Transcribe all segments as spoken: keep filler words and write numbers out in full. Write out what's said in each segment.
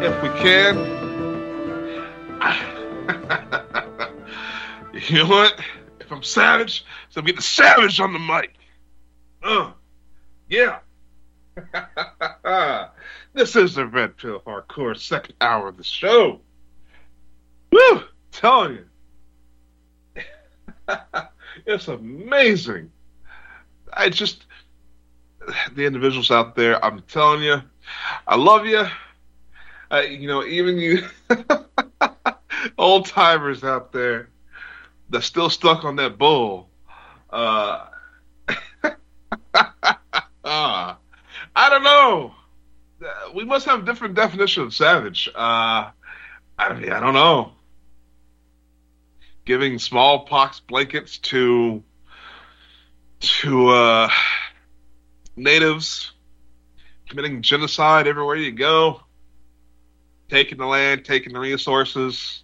if we can. You know what? If I'm savage, so I'm getting savage on the mic. Uh, yeah. This is the Red Pill Hardcore second hour of the show. Woo! Telling you. It's amazing. I just, the individuals out there, I'm telling you, I love you. Uh, you know, even you old timers out there that's still stuck on that bull. Uh, uh, I don't know. We must have a different definition of savage. Uh, I mean, I don't know. Giving smallpox blankets to to uh, natives, committing genocide everywhere you go, taking the land, taking the resources.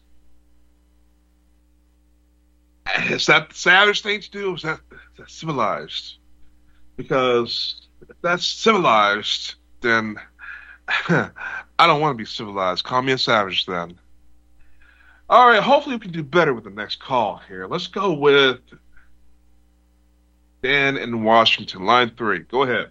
Is that the savage thing to do? Or is that, is that civilized? Because if that's civilized, then I don't want to be civilized. Call me a savage then. All right, hopefully we can do better with the next call here. Let's go with Dan in Washington, line three. Go ahead.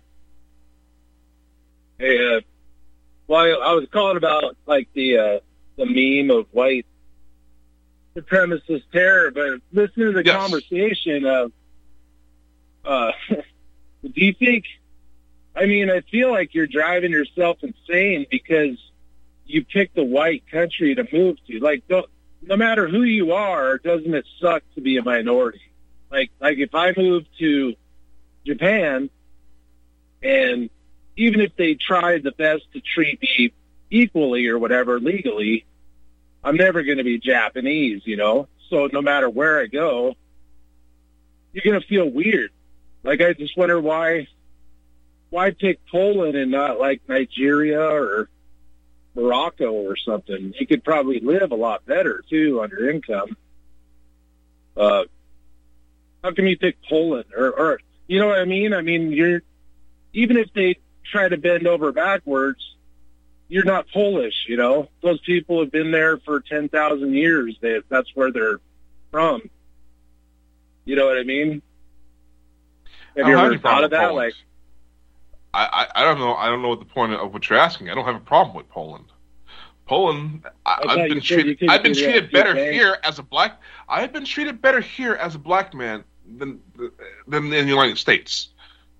Hey, uh, well, I, I was calling about like the uh, the meme of white supremacist terror, but listening to the yes. conversation, uh, uh, do you think? I mean, I feel like you're driving yourself insane because you picked the white country to move to. Like, don't, no matter who you are, doesn't it suck to be a minority? Like, like if I moved to Japan, and even if they tried the best to treat me equally or whatever legally, I'm never going to be Japanese, you know? So no matter where I go, you're going to feel weird. Like, I just wonder why, why pick Poland and not like Nigeria or Morocco or something? You could probably live a lot better too on your income. Uh, how come you pick Poland or, or, you know what I mean? I mean, you're, even if they try to bend over backwards, you're not Polish, you know? Those people have been there for ten thousand years. They, that's where they're from. You know what I mean? Have you ever thought of that? Like, I, I, I don't know. I don't know what the point of what you're asking. I don't have a problem with Poland. Poland, I, I've been treated. I've been treated better here as a black. I have been treated better here as a black man than than in the United States.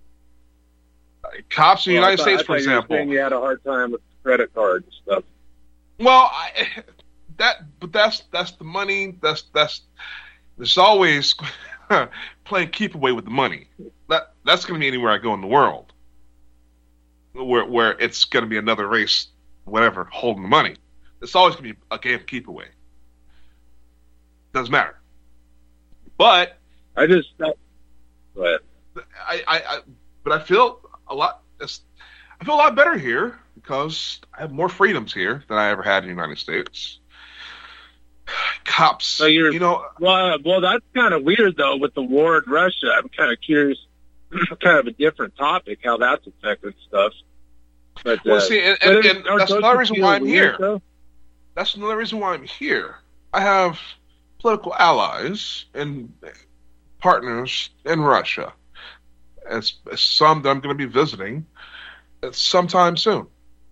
Cops in the well, United thought, States, for example. You, you had a hard time with credit cards and stuff. Well, I, that, but that's that's the money. That's that's. There's always playing keep away with the money. That that's going to be anywhere I go in the world, where where it's going to be another race, whatever, holding the money. It's always going to be a game of keep away. Doesn't matter. But I just, I, go ahead. I, I, I but I feel a lot. I feel a lot better here because I have more freedoms here than I ever had in the United States. Cops, so you're, you know. Well, well, that's kind of weird though with the war in Russia. I'm kind of curious. Kind of a different topic, how that's affected stuff. But, well, uh, see, and, and, and that's another reason why I'm here. Though? That's another reason why I'm here. I have political allies and partners in Russia. As, as some that I'm going to be visiting sometime soon.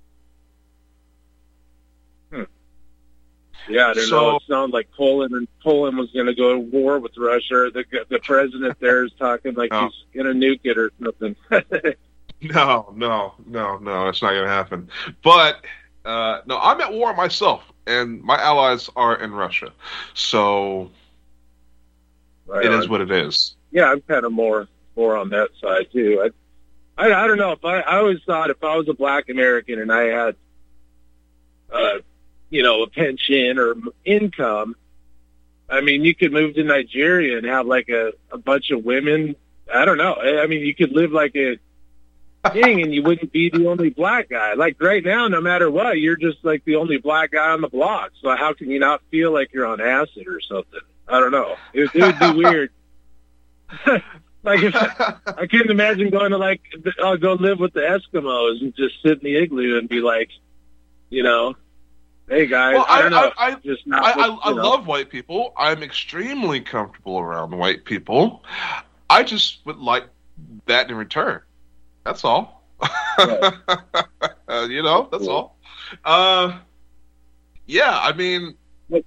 Hmm. Yeah, I don't so, know. It sounded like Poland and Poland was going to go to war with Russia. The the president there is talking like no. he's going to nuke it or something. no, no, no, no. It's not going to happen. But uh, no, I'm at war myself, and my allies are in Russia. So right it on. is what it is. Yeah, I'm kind of more more on that side too. I, I, I don't know if I, I always thought if I was a Black American and I had, uh, you know, a pension or income, I mean, you could move to Nigeria and have like a, a bunch of women. I don't know. I mean, you could live like a king and you wouldn't be the only black guy. Like right now, no matter what, you're just like the only black guy on the block. So how can you not feel like you're on acid or something? I don't know. It, it would be weird. Like if I couldn't imagine going to like I'll go live with the Eskimos and just sit in the igloo and be like, you know, hey guys, Well, I I don't know, I I, just not. I, What, I you know. love white people. I'm extremely comfortable around white people. I just would like that in return. That's all. Right. You know, that's all. Uh, yeah, I mean, Do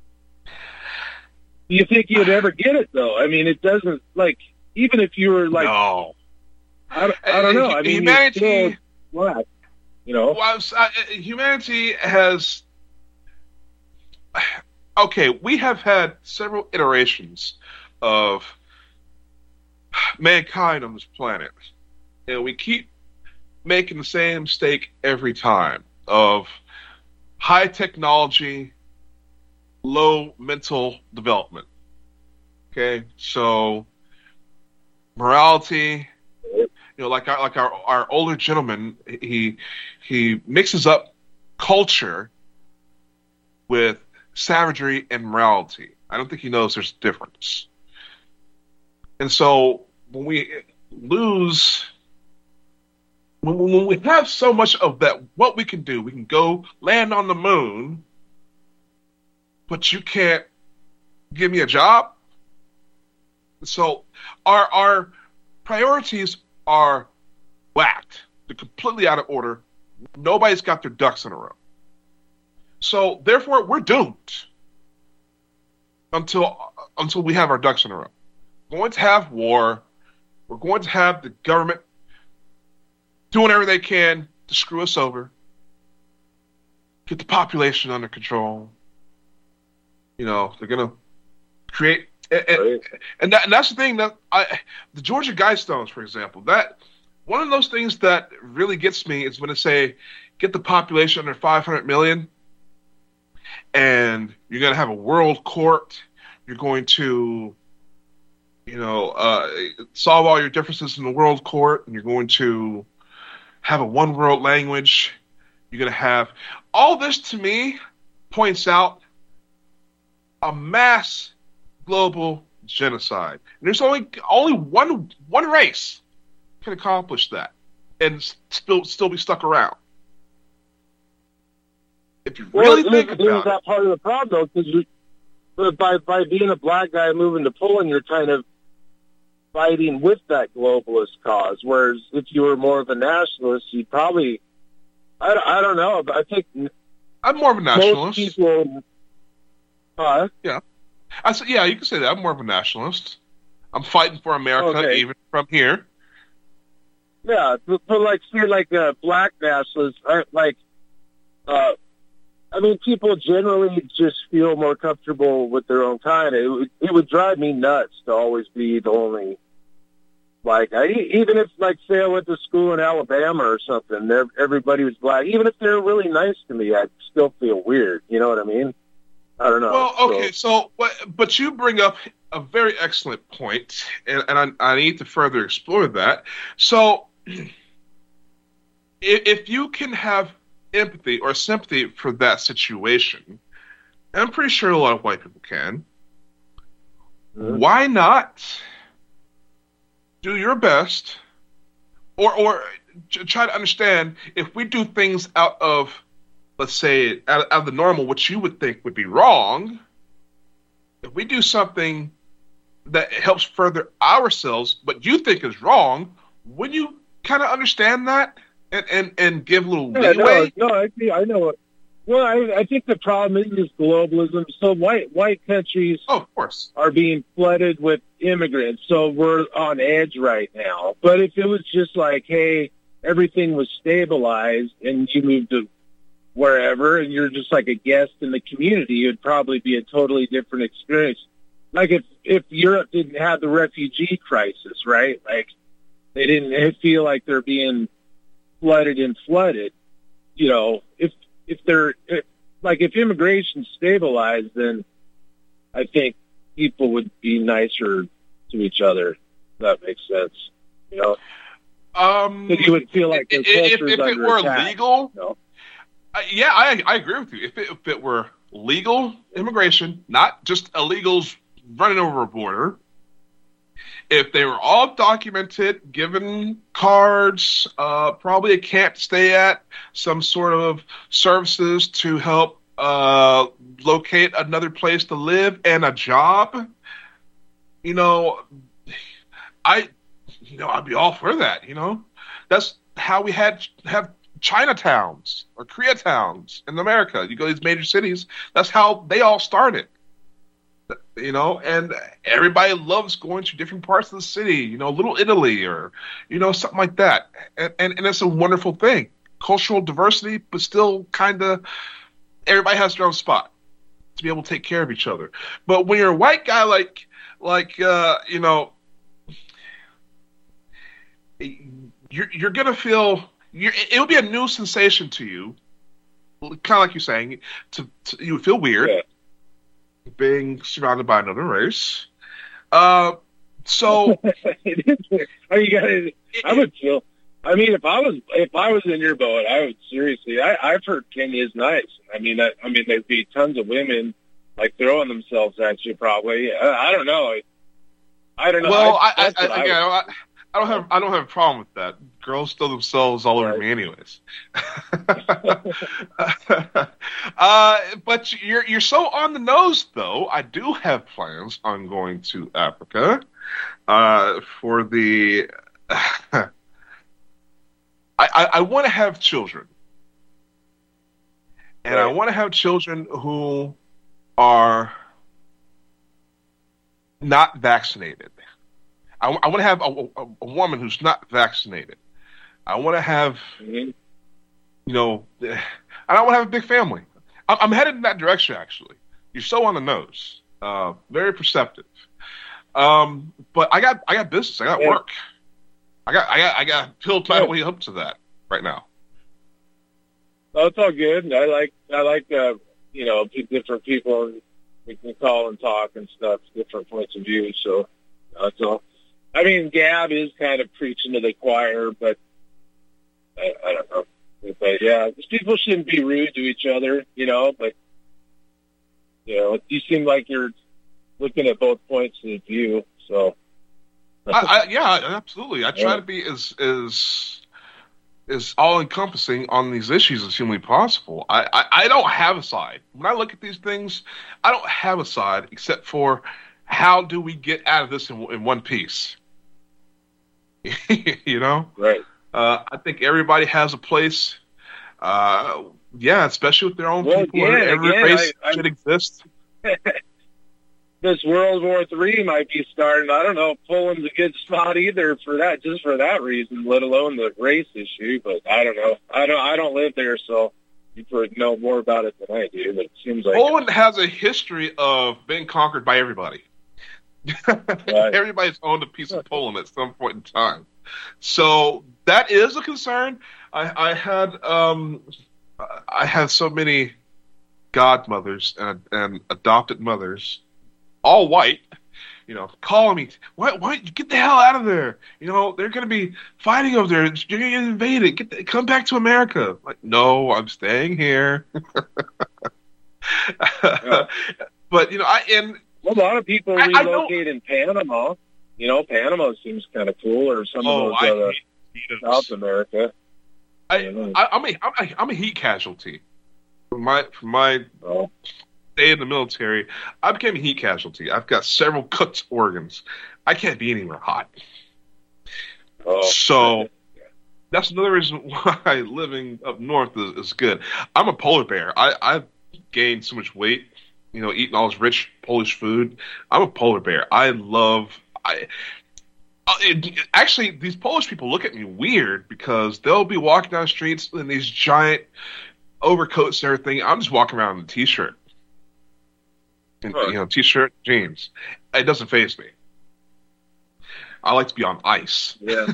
you think you'd ever get it though? I mean, it doesn't like even if you were like, no. I, don't- I don't know. I mean, humanity. you're still black, you know. Well, uh, humanity has. Okay, we have had several iterations of mankind on this planet, and we keep making the same mistake every time of high technology, low mental development. Okay, so morality, you know, like our, like our, our older gentleman, he he mixes up culture with savagery and morality. I don't think he knows there's a difference. And so when we lose, when, when we have so much of that, what we can do, we can go land on the moon, but you can't give me a job. So our our priorities are whacked. They're completely out of order. Nobody's got their ducks in a row. So therefore, we're doomed until until we have our ducks in a row. We're going to have war. We're going to have the government doing everything they can to screw us over, get the population under control. You know, they're going to create, and, Right. and, that, and that's the thing that I, the Georgia Guidestones, for example, that one of those things that really gets me is when they say get the population under five hundred million, and you're going to have a world court. You're going to, you know, uh, solve all your differences in the world court, and you're going to have a one world language. You're going to have all this. To me, points out a mass global genocide. And there's only only one one race can accomplish that and still still be stuck around. If you Well, really it think is, it is about it. that part of the problem though, because by by being a black guy moving to Poland, you're kind of fighting with that globalist cause. Whereas if you were more of a nationalist, you'd probably, I, I don't know, but I think I'm more of a most nationalist. people. Uh, I said, yeah, you can say that. I'm more of a nationalist. I'm fighting for America, Okay. even from here. Yeah, but, but like, say, like uh, black nationalists, are, like, uh, I mean, people generally just feel more comfortable with their own kind. It would, it would drive me nuts to always be the only, like, I, even if, like, say I went to school in Alabama or something, there- everybody was black. Even if they're really nice to me, I'd still feel weird. You know what I mean? I don't know. Well, So- okay, so, but, but you bring up a very excellent point, and, and I, I need to further explore that. So, if, if you can have empathy or sympathy for that situation, and I'm pretty sure a lot of white people can, Mhm. why not do your best, or or ch- try to understand if we do things out of, let's say, out, out of the normal, which you would think would be wrong, if we do something that helps further ourselves, but you think is wrong, wouldn't you kind of understand that and, and, and give a little Yeah, leeway? no, no, I, see- I know it. Well, I, I think the problem is, is globalism. So white white countries Oh, of course. are being flooded with immigrants, so we're on edge right now. But if it was just like, hey, everything was stabilized and you moved to wherever and you're just like a guest in the community, it'd probably be a totally different experience. Like if, if Europe didn't have the refugee crisis, right? Like they didn't feel like they're being flooded and flooded. You know, if if they're if, like if immigration stabilized, then I think people would be nicer to each other. If that makes sense. You know, Um, because you would feel like their if, if, culture's if it under were attack. legal, You know? Uh, yeah, I I agree with you. If it, if it were legal immigration, not just illegals running over a border, if they were all documented, given cards, uh, probably a camp to stay at, some sort of services to help uh, locate another place to live and a job, you know, I, you know, I'd be all for that. You know, that's how we had have Chinatowns or Koreatowns in America. You go to these major cities. That's how they all started. You know, and everybody loves going to different parts of the city. You know, Little Italy or, you know, something like that. And and, and it's a wonderful thing. Cultural diversity, but still kind of everybody has their own spot to be able to take care of each other. But when you're a white guy like like uh, you know, you're you're gonna feel you're, it'll be a new sensation to you, kind of like you're saying. To, to you would feel weird Yeah. being surrounded by another race. Uh, so It is weird. Oh, you got to. I would feel. I mean, if I was if I was in your boat, I would seriously. I, I've heard Kenya's nice. I mean, I, I mean, there'd be tons of women like throwing themselves at you. Probably. I, I don't know. I, I don't know. well, I, I, I, that's what I, I again, would- I, I don't have I don't have a problem with that. Girls throw themselves all over Right. me, anyways. uh, but you're you're so on the nose, though. I do have plans on going to Africa uh, for the. I, I, I want to have children, and I Right. want to have children who are not vaccinated. I, I want to have a, a, a woman who's not vaccinated. I want to have, Mhm. you know, and I want to have a big family. I'm, I'm headed in that direction, actually. You're so on the nose, uh, very perceptive. Um, but I got, I got business. I got Yeah. work. I got, I got, I got to build my Yeah. way up to that right now. Oh, it's all good. I like I like uh, you know p- different people. And we can call and talk and stuff, different points of view. So that's all. I mean, Gab is kind of preaching to the choir, but I, I don't know. But yeah, just people shouldn't be rude to each other, you know. But you know, you seem like you're looking at both points of view. So I, I, yeah, absolutely. I try Yeah. to be as as as all encompassing on these issues as humanly possible. I, I, I don't have a side. When I look at these things, I don't have a side except for how do we get out of this in, in one piece? You know, right. uh, I think everybody has a place. Uh, yeah, especially with their own Well, people. again, Every again, race I- I- should exist. This World War Three might be starting. I don't know if Poland's a good spot either for that, just for that reason, let alone the race issue. But I don't know. I don't. I don't live there, so you probably know more about it than I do. But it seems like Poland has a history of being conquered by everybody. Everybody's owned a piece of Poland at some point in time. So that is a concern. I, I had um, I had so many godmothers and and adopted mothers, all white, you know, calling me, "What? What? Get the hell out of there! You know, they're going to be fighting over there. You're going to get invaded. Get the, come back to America." Like, no, I'm staying here. Yeah. But you know, I and well, a lot of people I- I don't- relocate in Panama. You know, Panama seems kind of cool, or some oh, of those I other hate mosquitoes. South America. I, I, I'm a I'm a I'm a heat casualty. From my from my Oh, stay in the military, I became a heat casualty. I've got several cooked organs. I can't be anywhere hot. oh. So that's another reason why living up north is, is good. I'm a polar bear. I, I've gained so much weight, you know, eating all this rich Polish food. I'm a polar bear. I love. I uh, it, actually, these Polish people look at me weird because they'll be walking down the streets in these giant overcoats and everything. I'm just walking around in a t-shirt, and, Huh. you know, t-shirt, jeans. It doesn't faze me. I like to be on ice. Yeah.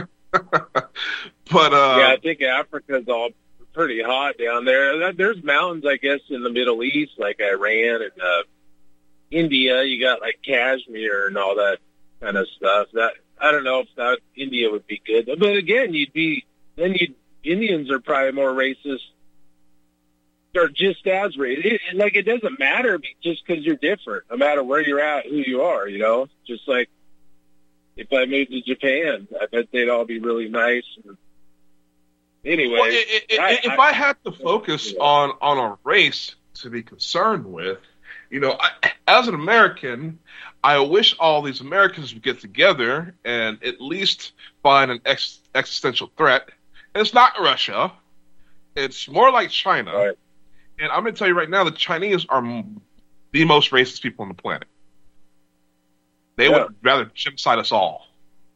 But uh, yeah, I think Africa's all pretty hot down there. There's mountains, I guess, in the Middle East, like Iran and uh, India. You got like Kashmir and all that kind of stuff. That I don't know if that India would be good, but again, you'd be then you Indians are probably more racist, or just as racist. It, it- like it doesn't matter be- just because you're different, no matter where you're at, who you are. You know, just like if I moved to Japan, I bet they'd all be really nice. And, anyway, well, i- i- i- I- if I- I had to focus Yeah. on on a race, to be concerned with. You know, I, as an American, I wish all these Americans would get together and at least find an ex- existential threat. And it's not Russia. It's more like China. Right. And I'm going to tell you right now, the Chinese are m- the most racist people on the planet. They Yeah. would rather genocide us all.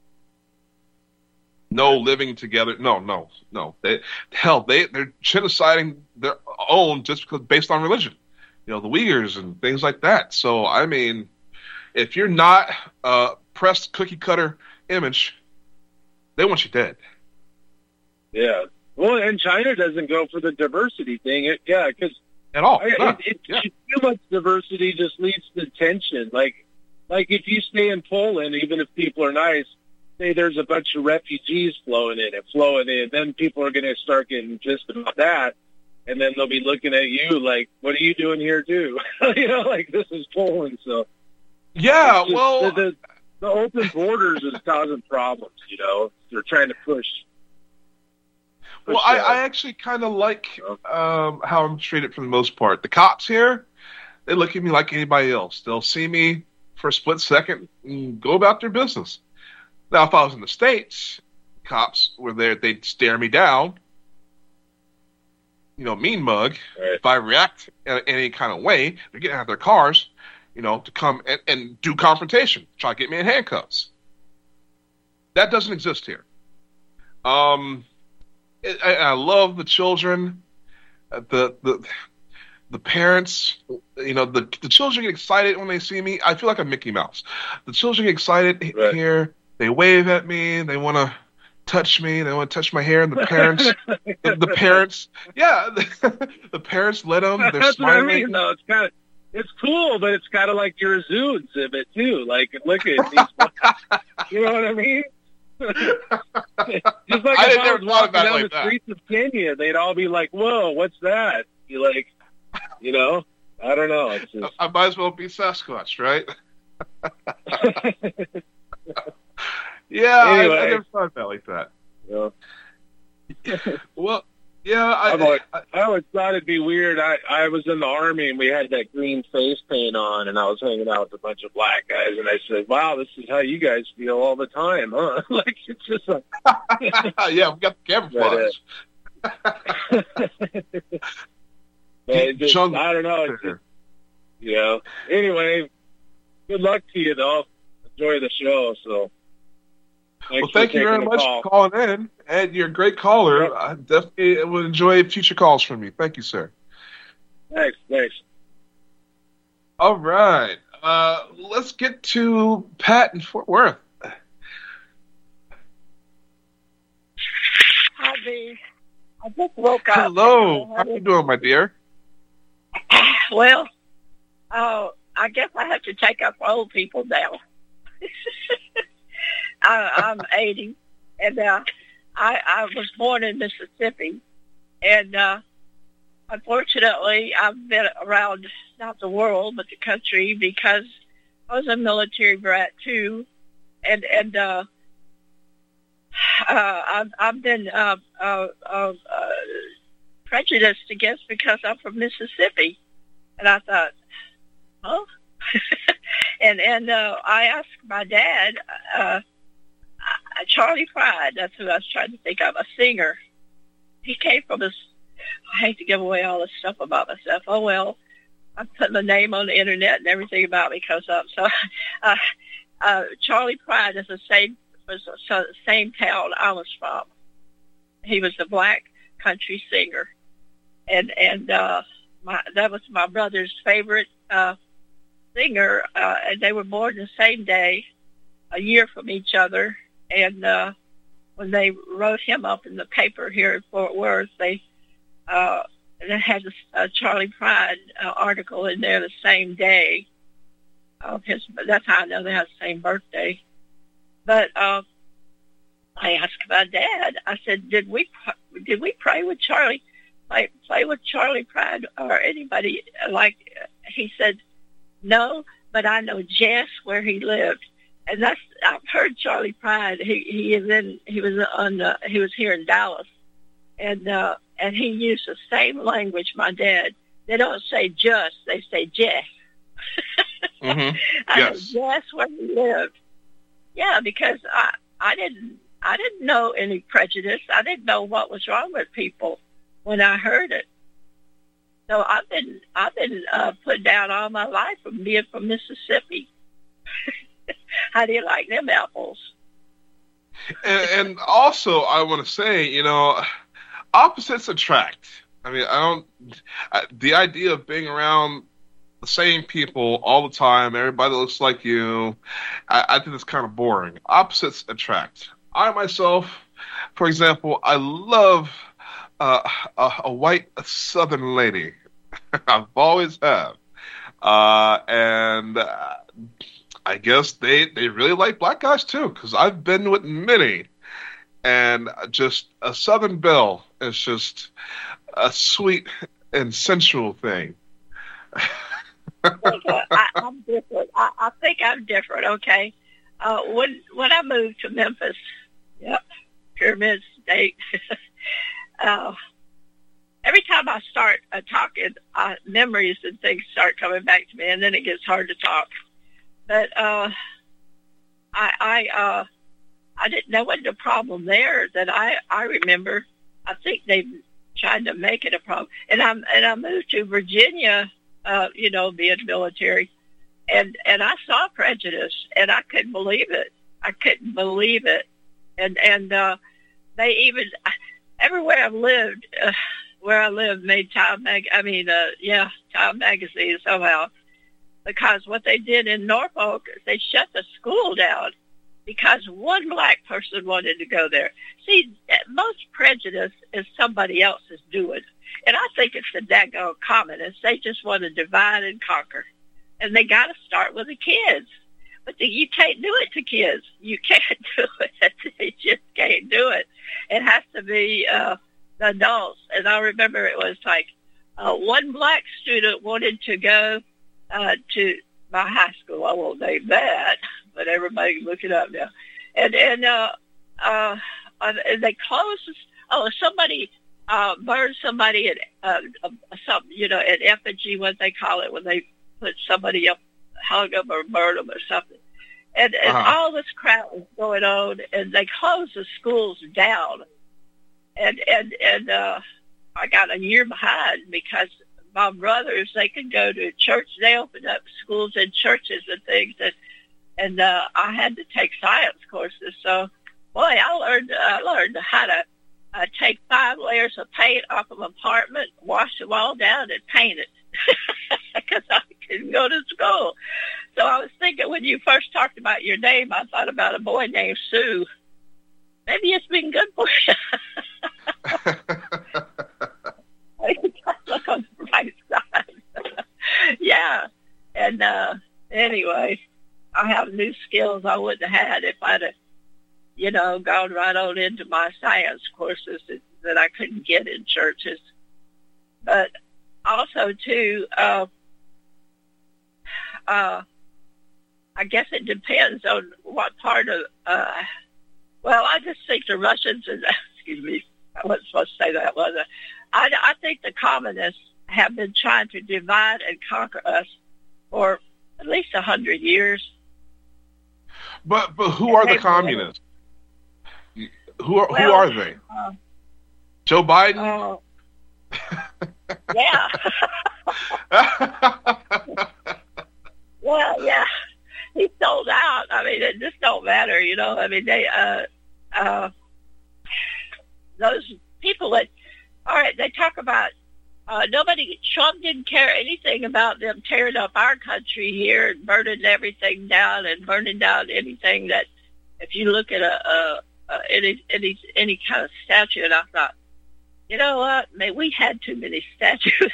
No living together. No, no, no. They, hell, they, they're genociding their own just because based on religion. You know, the Uyghurs and things like that. So, I mean, if you're not a pressed cookie cutter image, they want you dead. Yeah. Well, and China doesn't go for the diversity thing. It, yeah, because At all. it, No. it, Yeah. too much diversity just leads to tension. Like, like if you stay in Poland, even if people are nice, say there's a bunch of refugees flowing in and flowing in, then people are going to start getting pissed about that. And then they'll be looking at you like, what are you doing here too? You know, like this is Poland. So Yeah, it's just- well, the, the, the open borders is causing problems, you know, they're trying to push. push well, I, that. I actually kind of like um, how I'm treated for the most part. The cops here, they look at me like anybody else. They'll see me for a split second and go about their business. Now, if I was in the States, cops were there, they'd stare me down, you know, mean mug. Right. If I react in any kind of way, they're getting out of their cars, you know, to come and, and do confrontation, try to get me in handcuffs. That doesn't exist here. Um, it, I, I love the children, uh, the the the parents. You know, the the children get excited when they see me. I feel like I'm Mickey Mouse. The children get excited h- Right. here. They wave at me. They want to touch me. They want to touch my hair. And the parents, the, the parents, yeah, the, the parents let them. They're That's what I smiling. mean, though. It's kind of, it's cool, but it's kind of like you're a zoo exhibit too. Like, look at these. You know what I mean? Just like I if didn't I never was thought walking about it down like the that. streets of Kenya, they'd all be like, "Whoa, what's that?" You like, you know? I don't know. It's just I might as well be Sasquatch, right? Yeah, I, I Anyway. never thought about it like that. you know. Well, yeah, I, I've always, I, I always thought it'd be weird. I, I was in the Army and we had that green face paint on, and I was hanging out with a bunch of black guys, and I said, "Wow, this is how you guys feel all the time, huh?" Like it's just like, yeah, we got the camouflage. man, just, Jungle. I don't know. It's just, you know. Anyway, good luck to you, though. Enjoy the show. So, thanks Well, thank for you very taking the much call. for calling in, and you're a great caller. Yep. I definitely would enjoy future calls from you. Thank you, sir. Thanks, thanks. All right, uh, let's get to Pat in Fort Worth. Hi, B. I just woke up. Hello, how you doing, my dear? Well, uh, I guess I have to take up old people now. I, I'm eighty, and uh, I, I was born in Mississippi, and uh, unfortunately, I've been around not the world but the country because I was a military brat too, and and uh, uh, I've I've been uh, uh, uh, uh, prejudiced against because I'm from Mississippi, and I thought, huh? and and uh, I asked my dad, uh, uh, Charlie Pride, that's who I was trying to think of, a singer. He came from this. I hate to give away all this stuff about myself. Oh well, I'm putting the name on the internet and everything about me comes up. So, uh, uh, Charlie Pride is the same was the same town I was from. He was a black country singer, and and uh, my that was my brother's favorite uh, singer. Uh, and they were born the same day, a year from each other. And uh, when they wrote him up in the paper here in Fort Worth, they uh, they had a, a Charlie Pride uh, article in there the same day of his. That's how I know they had the same birthday. But uh, I asked my dad. I said, "Did we did we pray with Charlie? Play, play with Charlie Pride or anybody like?" He said, "No, but I know just where he lived." And that's I've heard Charlie Pride. He he is in he was on uh, he was here in Dallas, and uh, and he used the same language my dad they don't say just, they say Jess. Mm-hmm. I Yes. know Jess where he lived. Yeah, because I, I didn't, I didn't know any prejudice. I didn't know what was wrong with people when I heard it. So I've been, I've been uh, put down all my life from being from Mississippi. How do you like them apples? And, and also, I want to say, you know, opposites attract. I mean, I don't. I, the idea of being around the same people all the time, everybody looks like you, I, I think it's kind of boring. Opposites attract. I myself, for example, I love uh, a, a white Southern lady. I've always have, uh, and uh, I guess they they really like black guys too, because I've been with many, and just a Southern belle is just a sweet and sensual thing. I think, uh, I, I'm different. I, I think I'm different. Okay, uh, when when I moved to Memphis, yep, Pyramid State. uh, every time I start uh, talking, uh, memories and things start coming back to me, and then it gets hard to talk. But uh, I I uh, I didn't know what the problem there that I I remember. I think they tried to make it a problem, and I and I moved to Virginia. Uh, you know, being military, and and I saw prejudice, and I couldn't believe it. I couldn't believe it, and and uh, they even everywhere I've lived, uh, where I lived, made Time mag. I mean, uh, yeah, Time magazine somehow, because what they did in Norfolk is they shut the school down because one black person wanted to go there. See, most prejudice is somebody else's doing. And I think it's the daggone communists. They just want to divide and conquer. And they got to start with the kids. But the, you can't do it to kids. You can't do it. You just can't do it. It has to be uh, the adults. And I remember it was like uh, one black student wanted to go uh, to my high school. I won't name that, but everybody can look it up now. And, and, uh, uh, and they closed, oh, somebody... Uh, burn somebody at uh, uh, some, you know, at effigy, what they call it, when they put somebody up, hung them or burn them or something. And, and Uh-huh. all this crap was going on, and they closed the schools down. And and and uh, I got a year behind because my brothers, they could go to church. They opened up schools and churches and things, and and uh, I had to take science courses. So, boy, I learned I learned how to. Uh, take five layers of paint off of an apartment, wash them all down, and paint it because I couldn't go to school. So I was thinking when you first talked about your name, I thought about a boy named Sue. Maybe it's been good for you. I look on the right side. Yeah. And uh, anyway, I have new skills I wouldn't have had if I'd have, you know, gone right on into my science courses that, that I couldn't get in churches. But also, too, uh, uh, I guess it depends on what part of, uh, well, I just think the Russians, and, excuse me, I wasn't supposed to say that, was I? I, I think the communists have been trying to divide and conquer us for at least a hundred years. But but who are the communists? Who are Well, who are they? Uh, Joe Biden? uh, yeah. Well, yeah. He sold out. I mean, it just don't matter, you know. I mean, they, uh, uh, those people that, all right, they talk about, uh, nobody, Trump didn't care anything about them tearing up our country here and burning everything down and burning down anything that, if you look at a, a Uh, any any any kind of statue, and I thought, you know what, man, we had too many statues,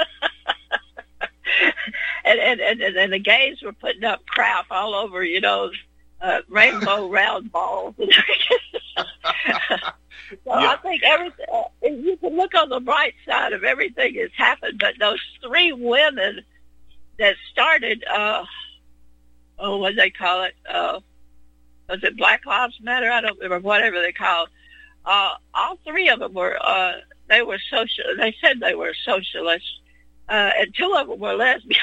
and, and and and the gays were putting up crap all over, you know, uh, rainbow round balls. And so yeah. I think everything. Uh, you can look on the bright side of everything that's happened, but those three women that started, uh, oh, what do they call it? Uh, Was it Black Lives Matter? I don't remember, whatever they call it. Uh, all three of them were, uh, they were social, they said they were socialists. uh, and two of them were lesbians.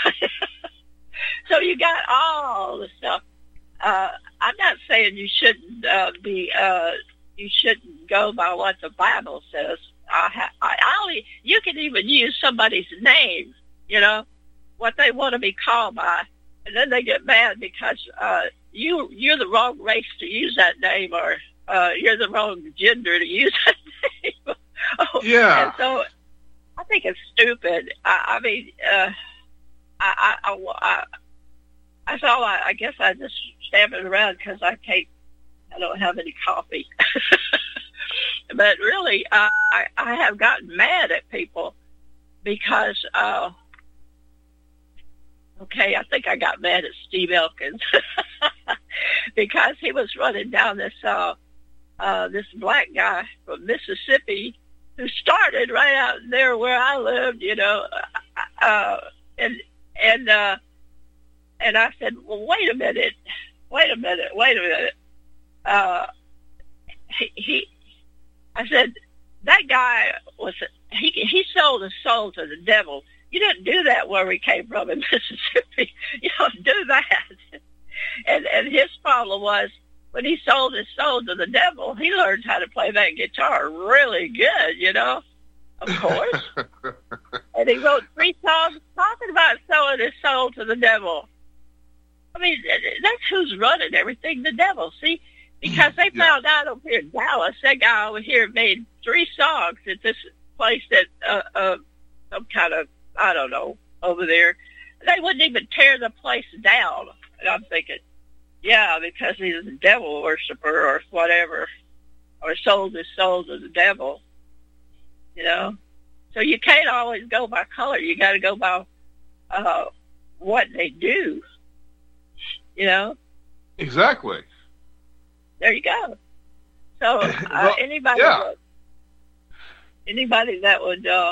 So you got all the stuff. Uh, I'm not saying you shouldn't uh, be, uh, you shouldn't go by what the Bible says. I, ha- I, I only, you can even use somebody's name, you know, what they want to be called by, and then they get mad because uh, you you're the wrong race to use that name, or uh, you're the wrong gender to use that name. Oh, yeah. And so I think it's stupid. I, I mean, uh, I, I, I, I thought I, I guess I just stamping around because I can't, I don't have any coffee. But really, uh, I, I have gotten mad at people because, uh, okay, I think I got mad at Steve Elkins because he was running down this, uh, uh, this black guy from Mississippi who started right out there where I lived, you know, uh, and, and, uh, and I said, well, wait a minute, wait a minute, wait a minute. Uh, he, he, I said, that guy was, he, he sold his soul to the devil. You didn't do that where we came from in Mississippi. You don't do that. And, and his problem was, when he sold his soul to the devil, he learned how to play that guitar really good, you know, of course. And he wrote three songs talking about selling his soul to the devil. I mean, that's who's running everything, the devil, see? Because they yeah. found out over here in Dallas, that guy over here made three songs at this place that, uh, uh, some kind of, I don't know, over there. They wouldn't even tear the place down. And I'm thinking, yeah, because he's a devil worshiper or whatever, or sold his soul to the devil, you know? So you can't always go by color. You got to go by uh, what they do, you know? Exactly. There you go. So uh, well, anybody, yeah. that, anybody that would, uh,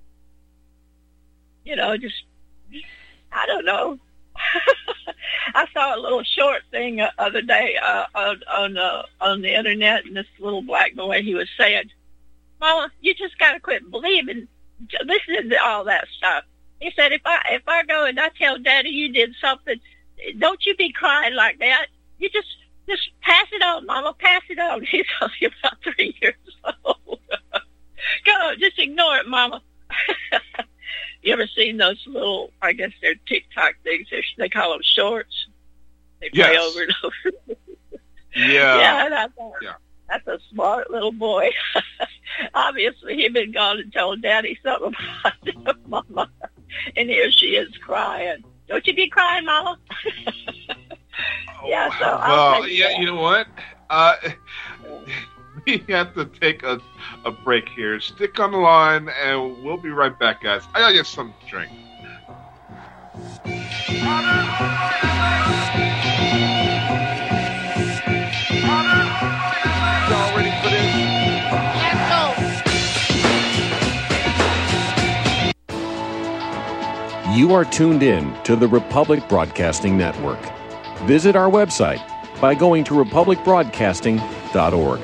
you know, just, I don't know. I saw a little short thing the other day uh, on on, uh, on the internet, and this little black boy, he was saying, "Mama, you just got to quit believing, listening to all that stuff." He said, "If I if I go and I tell Daddy you did something, don't you be crying like that. You just just pass it on, Mama, pass it on." He's only about three years old. Go on, just ignore it, Mama. You ever seen those little, I guess they're TikTok things, they call them shorts? They play yes. over and over. Yeah. Yeah, and I thought, yeah. That's a smart little boy. Obviously, he'd been gone and told Daddy something about Mama. And here she is crying. Don't you be crying, Mama? Yeah, so I'll well, yeah, that. You know what? Uh, we have to take a, a break here. Stick on the line, and we'll be right back, guys. I gotta get something to drink. Y'all ready for this? Let's go! You are tuned in to the Republic Broadcasting Network. Visit our website by going to republic broadcasting dot org.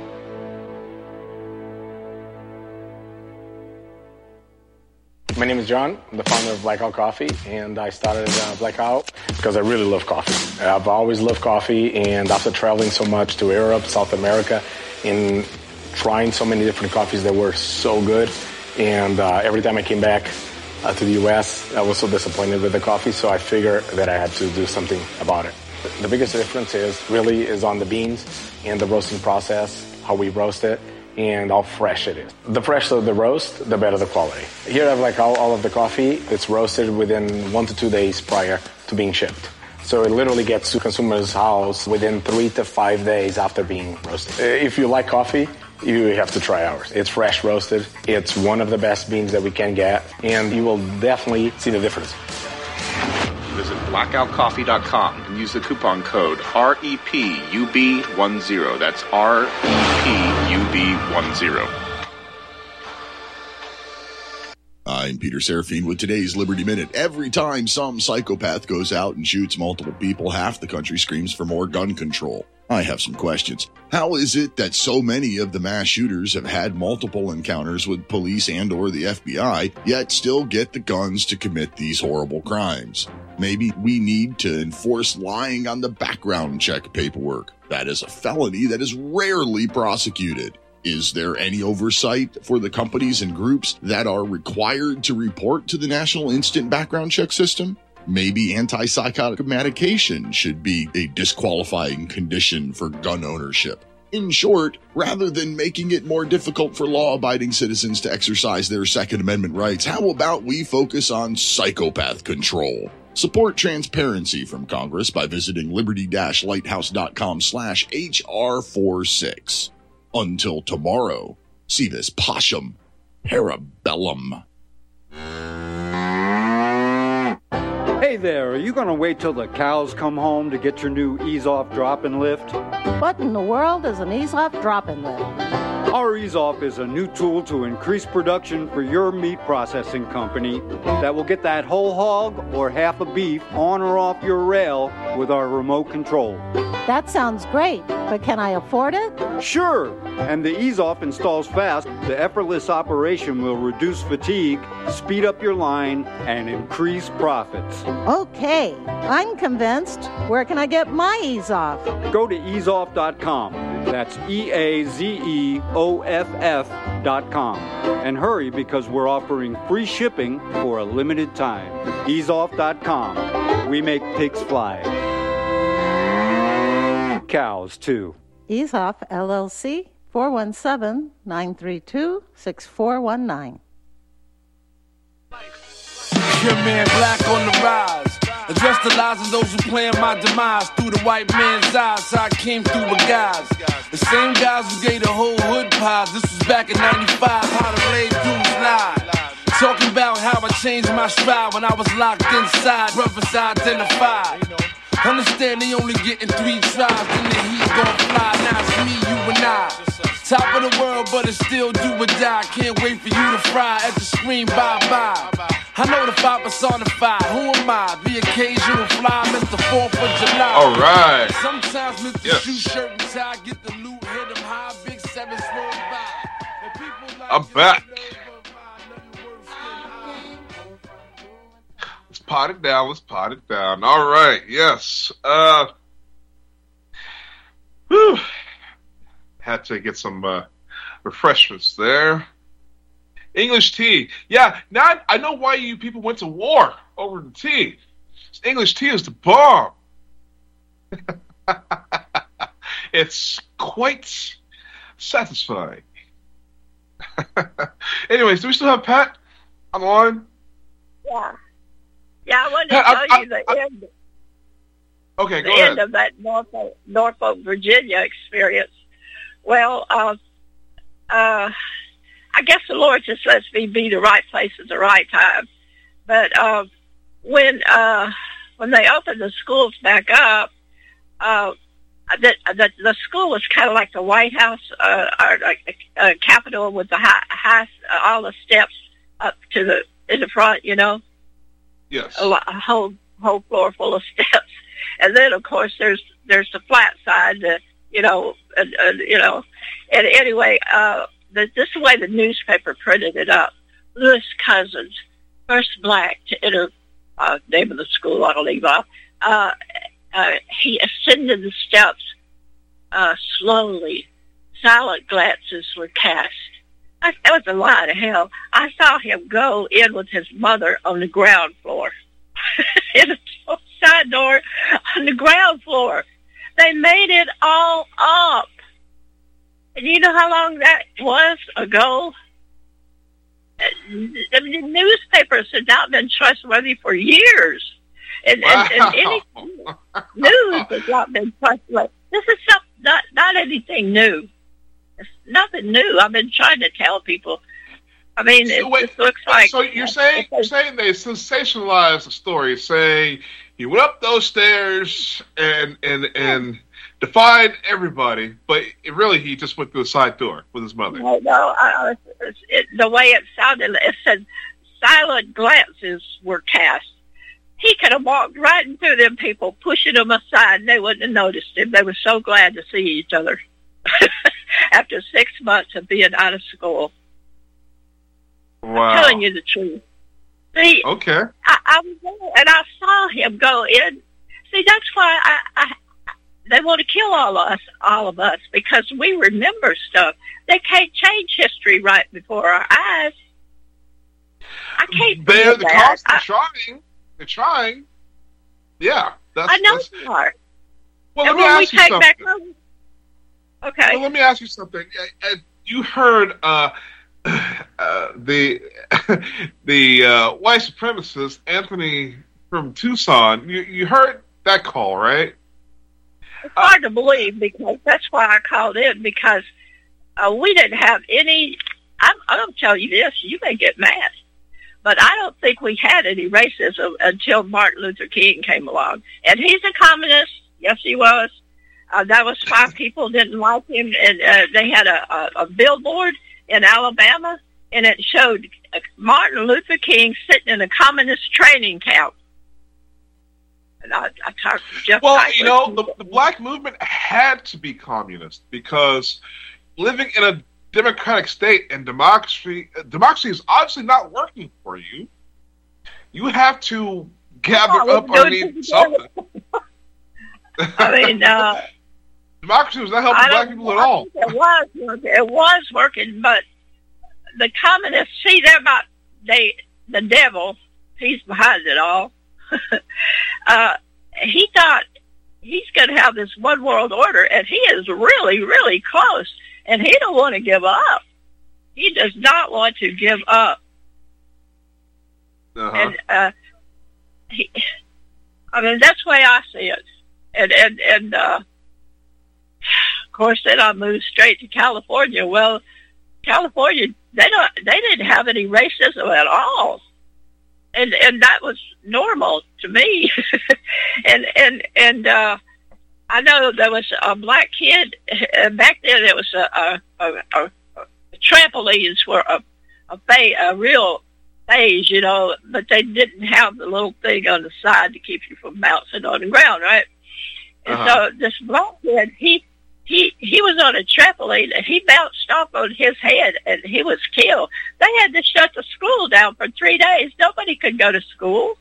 My name is John. I'm the founder of Blackout Coffee, and I started uh, Blackout because I really love coffee. I've always loved coffee, and after traveling so much to Europe, South America, and trying so many different coffees that were so good, and uh, every time I came back uh, to the U S, I was so disappointed with the coffee, so I figured that I had to do something about it. The biggest difference is really is on the beans and the roasting process, how we roast it, and how fresh it is. The fresher the roast, the better the quality. Here I have like all, all of the coffee. It's roasted within one to two days prior to being shipped. So it literally gets to consumer's house within three to five days after being roasted. If you like coffee, you have to try ours. It's fresh roasted. It's one of the best beans that we can get, and you will definitely see the difference. Visit blackout coffee dot com and use the coupon code R E P U B ten. That's R E P U B ten. I'm Peter Serafine with today's Liberty Minute. Every time some psychopath goes out and shoots multiple people, half the country screams for more gun control. I have some questions. How is it that so many of the mass shooters have had multiple encounters with police and or the F B I, yet still get the guns to commit these horrible crimes? Maybe we need to enforce lying on the background check paperwork. That is a felony that is rarely prosecuted. Is there any oversight for the companies and groups that are required to report to the National Instant Background Check System? Maybe antipsychotic medication should be a disqualifying condition for gun ownership. In short, rather than making it more difficult for law-abiding citizens to exercise their Second Amendment rights, how about we focus on psychopath control? Support transparency from Congress by visiting liberty-lighthouse.com slash HR46. Until tomorrow, see this possum parabellum. Hey there, are you going to wait till the cows come home to get your new ease-off drop-in lift? What in the world is an ease-off drop-in lift? Our ease-off is a new tool to increase production for your meat processing company that will get that whole hog or half a beef on or off your rail with our remote control. That sounds great, but can I afford it? Sure, and the ease-off installs fast. The effortless operation will reduce fatigue, speed up your line, and increase profits. Okay, I'm convinced. Where can I get my ease-off? Go to ease off dot com. That's E A Z E O F F dot com. And hurry, because we're offering free shipping for a limited time. ease off dot com. We make pigs fly. Cows, too. Ease-Off, L L C, four one seven, nine three two, six four one nine. Pure man black on the rise. Address the lies of those who plan my demise through the white man's eyes. So I came through with guys. The same guys who gave the whole hood pies. This was back in ninety-five, how the lay dudes lie. Talking about how I changed my stride when I was locked inside. Brothers identified. Understand they only getting three tries, then the heat gon' fly. Now it's me, you and I. Top of the world, but it's still do or die. Can't wait for you to fry at the screen, bye-bye. I know the five personified. Who am I? The occasional fly, Mister fourth of July. All right. Sometimes Mister Yes. Shoe Shirt and Tie get the loot, hit him high, big seven swirl by. And people like I'm back. Let's pot it down. Let's pot it down. All right. Yes. Uh. Whew. Had to get some uh, refreshments there. English tea. Yeah, now I, I know why you people went to war over the tea. English tea is the bomb. It's quite satisfying. Anyways, do we still have Pat on the line? Yeah. Yeah, I wanted to Pat, tell I, you the I, end, okay, the go end ahead. of that Norfolk, Norfolk, Virginia experience. Well, uh, uh, I guess the Lord just lets me be the right place at the right time. But uh, when uh, when they opened the schools back up, uh, the, the the school was kind of like the White House uh, or like a, a Capitol with the high, high uh, all the steps up to the in the front, you know. Yes. A, lot, a whole whole floor full of steps, and then of course there's there's the flat side, the, you know, uh, uh, you know. And anyway, uh, the, this is the way the newspaper printed it up. Lewis Cousins, first black to enter, uh, name of the school, I'll leave off. Uh, uh, he ascended the steps uh, slowly. Silent glances were cast. I, that was a lie to hell. I saw him go in with his mother on the ground floor. In a side door on the ground floor. They made it all up. And you know how long that was ago? I mean, the newspapers had not been trustworthy for years. And, Wow. and, and any news has not been trustworthy. This is some, not, not anything new. It's nothing new. I've been trying to tell people. I mean, So it wait, just looks like... So you're saying you're saying they sensationalized the story, saying he went up those stairs and and and defied everybody, but it really he just went through the side door with his mother. No, no, I, it, the way it sounded, it said silent glances were cast. He could have walked right through them people, pushing them aside, and they wouldn't have noticed him. They were so glad to see each other after six months of being out of school. Wow. I'm telling you the truth. See, okay. I, I was there, and I saw him go in. See, that's why I, I, they want to kill all of us, all of us, because we remember stuff. They can't change history right before our eyes. I can't. They're do the that. cost. They're I, trying. They're trying. Yeah, that's. I know that's, they are. Well, and let me when we ask you take something. back over, okay. Well, let me ask you something. Uh, uh, You heard uh, uh, the the uh, white supremacist Anthony from Tucson. You you heard that call, right? It's hard to believe, because that's why I called in, because uh, we didn't have any. I'm, I'm going to tell you this. You may get mad, but I don't think we had any racism until Martin Luther King came along. And he's a communist. Yes, he was. Uh, that was why people didn't like him. And uh, they had a, a, a billboard in Alabama, and it showed Martin Luther King sitting in a communist training camp. And I, I talked to Jeff Well, Knight. you know, the, the black movement had to be communist, because living in a democratic state and democracy, democracy is obviously not working for you. You have to gather Oh, up let's do it underneath together. something. I mean, uh, democracy was not helping I black don't- people at I all. think It was working. It was working, but the communists, see, they're about they the devil. He's behind it all. uh, he thought he's going to have this one world order, and he is really, really close. And he don't want to give up. He does not want to give up. Uh-huh. And uh, he, I mean, that's the way I see it. And and and uh, of course, then I moved straight to California. Well, California, they don't, they didn't have any racism at all, and and that was normal to me. and and and uh, I know there was a black kid uh, back then. There was a a, a, a, a trampolines were a a, fa- a real phase, you know, but they didn't have the little thing on the side to keep you from bouncing on the ground, right? And Uh-huh. so this black kid, he he he was on a trampoline, and he bounced off on his head, and he was killed. They had to shut the school down for three days. Nobody could go to school.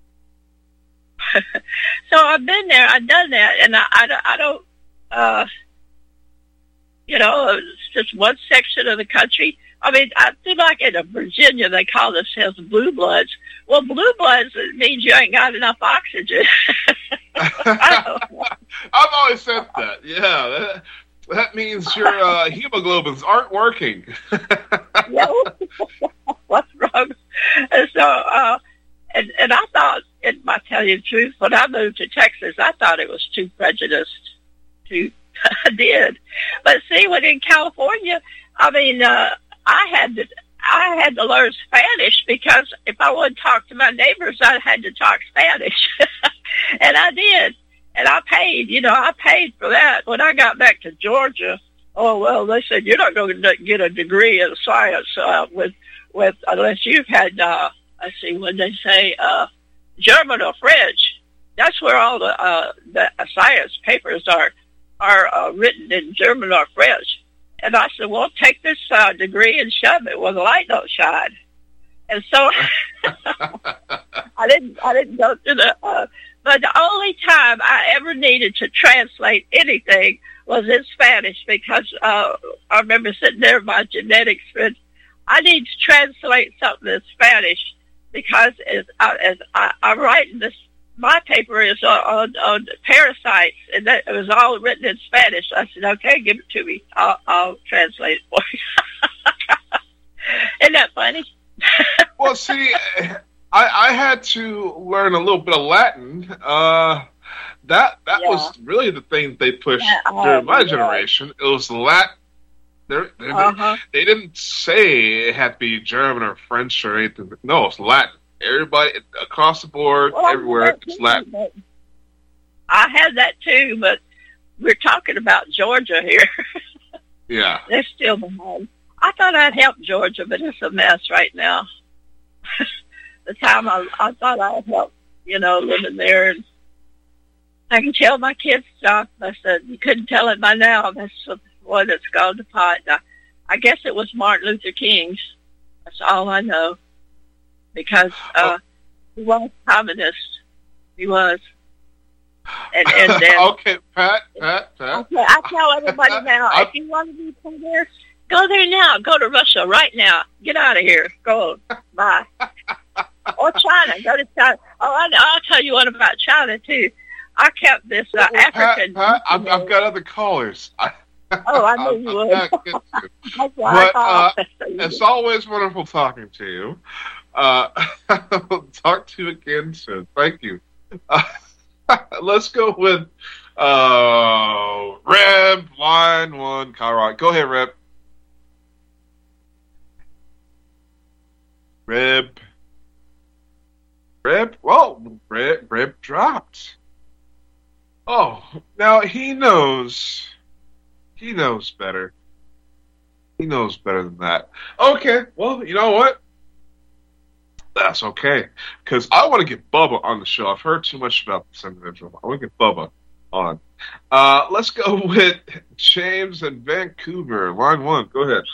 So I've been there, I've done that, and I, I, don't- I don't, uh, you know, it's just one section of the country. I mean, I feel like in Virginia they call themselves blue bloods. Well, blue bloods means you ain't got enough oxygen. I've always said that. Yeah, that, that means your uh, hemoglobins aren't working. Yeah, what's wrong? And so, uh, and, and I thought, and I tell you the truth, when I moved to Texas, I thought it was too prejudiced. Too, I did. But see, when in California, I mean, uh, I had to, I had to learn Spanish, because if I wanted to talk to my neighbors, I had to talk Spanish. And I did. And I paid, you know, I paid for that. When I got back to Georgia, oh, well, they said, you're not going to get a degree in science uh, with, with, unless you've had, uh, I see what they say, uh, German or French. That's where all the, uh, the science papers are, are uh, written in German or French. And I said, well, take this uh, degree and shove it where the light don't shine. And so I didn't, I didn't go to the, uh, but the only time I ever needed to translate anything was in Spanish, because uh, I remember sitting there, my genetics said, I need to translate something in Spanish, because as, I, as I, I'm writing this, my paper is on, on, on parasites, and that, it was all written in Spanish. I said, okay, give it to me. I'll, I'll translate it for you. Isn't that funny? Well, see, I, I had to learn a little bit of Latin. Uh, that that Yeah. was really the thing they pushed Yeah, oh, during my yeah. generation. It was Latin. They're, they're, Uh-huh. They didn't say it had to be German or French or anything. No, it's Latin. Everybody across the board, Well, I everywhere, had that it's too, Latin. but- I had that too, but we're talking about Georgia here. Yeah. They're still behind. I thought I'd help Georgia, but it's a mess right now. the time I, I thought I had helped, you know, living there. And I can tell my kids stuff. I said, you couldn't tell it by now. That's the boy that's gone to pot. I, I guess it was Martin Luther King's. That's all I know. Because uh, he was a communist. He was. And, and then, okay, Pat, Pat, Pat. Okay, I tell everybody now, if you want to be there, go there now. Go to Russia right now. Get out of here. Go. Bye. Or China. Go to China. Oh, I, I'll tell you one about China, too. I kept this uh, well, African... Pat, Pat I've, I've got other callers. I, oh, I knew you would. That's why but, uh, it's always wonderful talking to you. Uh, we'll talk to you again soon. Thank you. Uh, let's go with uh, Reb, line one, Colorado. Go ahead, Reb. Reb. Reb? Well, Reb, Reb dropped. Oh, now he knows. He knows better. He knows better than that. Okay, well, you know what? That's okay. Because I want to get Bubba on the show. I've heard too much about this individual. I want to get Bubba on. Uh, let's go with James in Vancouver. Line one. Go ahead.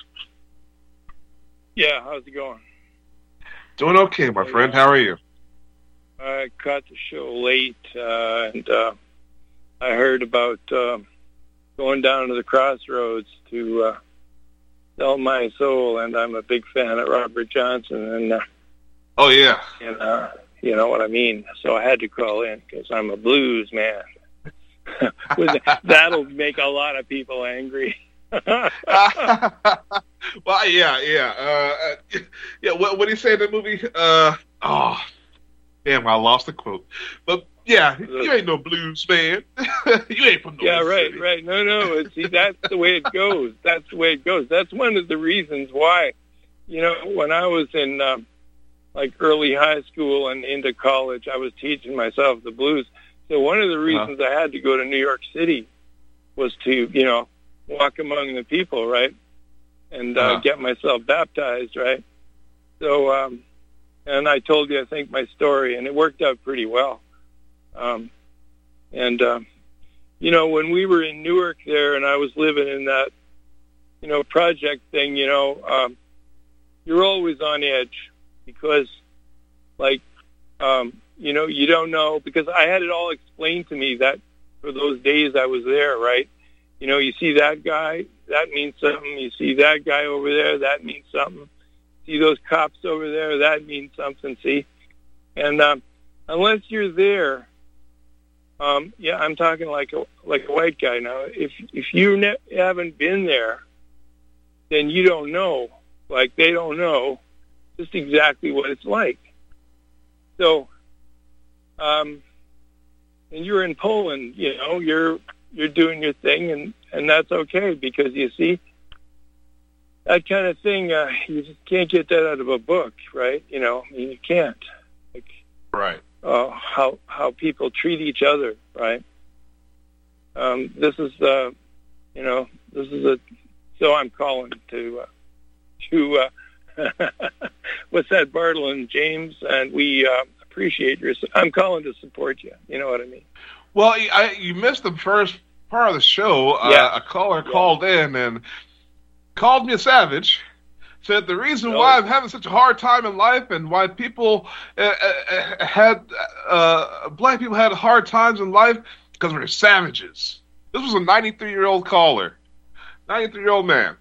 Yeah, how's it going? Doing okay, my friend. How are you? I caught the show late, uh, and uh, I heard about uh, going down to the crossroads to uh, sell my soul, and I'm a big fan of Robert Johnson. And uh, oh yeah, and uh, you know what I mean. So I had to call in because I'm a blues man. That'll make a lot of people angry. uh, well, yeah, yeah, uh, yeah. What what did he say in the movie? Uh, oh, damn, I lost the quote. But yeah, you ain't no blues man. You ain't from no yeah, right, city. right. No, no. It's, see, that's the way it goes. That's the way it goes. That's one of the reasons why, you know, when I was in um, like early high school and into college, I was teaching myself the blues. So one of the reasons uh-huh. I had to go to New York City was to, you know, walk among the people, right, and uh, uh-huh. get myself baptized, right. So, um, and I told you, I think, my story, and it worked out pretty well. Um, and uh, you know, when we were in Newark there, and I was living in that, you know, project thing, you know, um, you're always on edge because, like, um, you know, you don't know, because I had it all explained to me that for those days I was there, right? You know, you see that guy, that means something. You see that guy over there, that means something. See those cops over there, that means something, see? And um, unless you're there, um, yeah, I'm talking like a like a white guy now. If if you ne- haven't been there, then you don't know. Like, they don't know just exactly what it's like. So, um, and you're in Poland, you know, you're you're doing your thing, and, and that's okay, because you see, that kind of thing, uh, you just can't get that out of a book, right? You know, I mean, you can't. Like, right. Uh, how how people treat each other, right? Um, this is, uh, you know, this is a. So I'm calling to uh, to uh, what's that, Bartle and James, and we uh, appreciate your. I'm calling to support you. You know what I mean? Well, I, you missed the first part of the show. Yeah. Uh, a caller yeah. called in and called me a savage. Said the reason no. why I'm having such a hard time in life and why people uh, uh, had uh, black people had hard times in life because we're savages. This was a ninety-three-year-old caller, ninety-three-year-old man.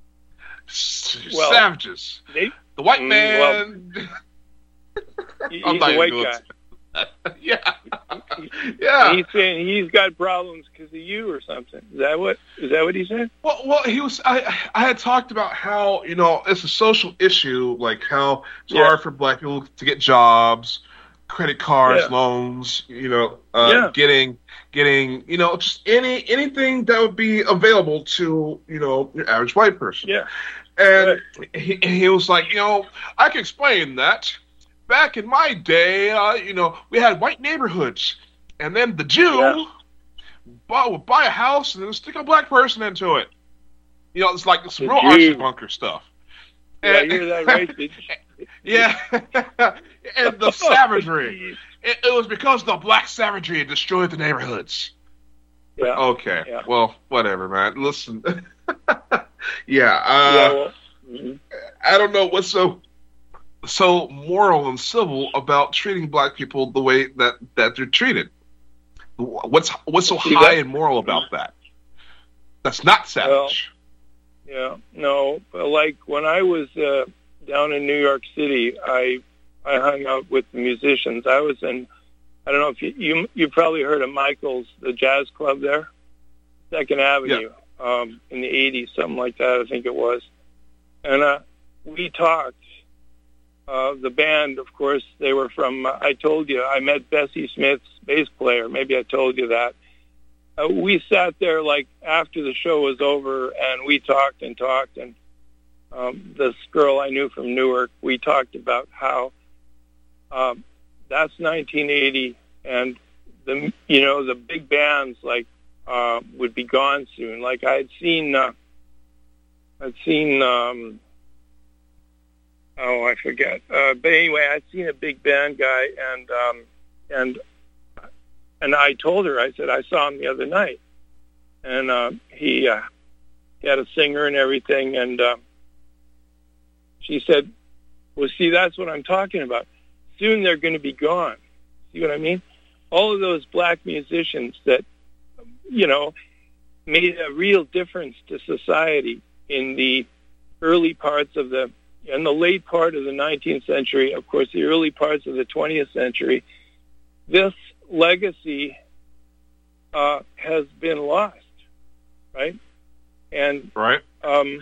Well, savages. They, the white man. Well, he's a white guy. yeah, yeah. He's saying he's got problems because of you or something. Is that what? Is that what he said? Well, well, he was. I, I had talked about how, you know, it's a social issue, like how it's yeah. hard for black people to get jobs, credit cards, yeah. loans. You know, uh, yeah. getting, getting, you know, just any anything that would be available to, you know, your average white person. Yeah. And right. he, he was like, you know, I can explain that. Back in my day, uh, you know, we had white neighborhoods, and then the Jew yeah. buy, would buy a house and then stick a black person into it. You know, it's like some real Archie Bunker stuff. Did and, I hear that right? Did, Yeah, and the savagery. It, it was because the black savagery destroyed the neighborhoods. Yeah. Okay. Yeah. Well, whatever, man. Listen. yeah. Uh, yeah well, mm-hmm. I don't know what's so so moral and civil about treating black people the way that, that they're treated. What's what's so See, high and moral about that? That's not savage. Well, yeah. No. Like when I was uh, down in New York City, I I hung out with the musicians. I was in. I don't know if you you you probably heard of Michael's, the jazz club there, Second Avenue, yeah. um, in the eighties, something like that. I think it was. And uh, we talked. Uh, the band, of course, they were from. Uh, I told you I met Bessie Smith's bass player. Maybe I told you that. Uh, we sat there like after the show was over, and we talked and talked. And um, this girl I knew from Newark, we talked about how. Um, That's nineteen eighty, and the you know the big bands like uh, would be gone soon. Like I had seen, uh, I'd seen, um, oh I forget. Uh, but anyway, I'd seen a big band guy, and um, and and I told her, I said I saw him the other night, and uh, he uh, he had a singer and everything, and uh, she said, "Well, see, that's what I'm talking about. Soon they're going to be gone." See what I mean? All of those black musicians that, you know, made a real difference to society in the early parts of the, in the late part of the nineteenth century, of course, the early parts of the twentieth century, this legacy uh, has been lost, right? And right. Um,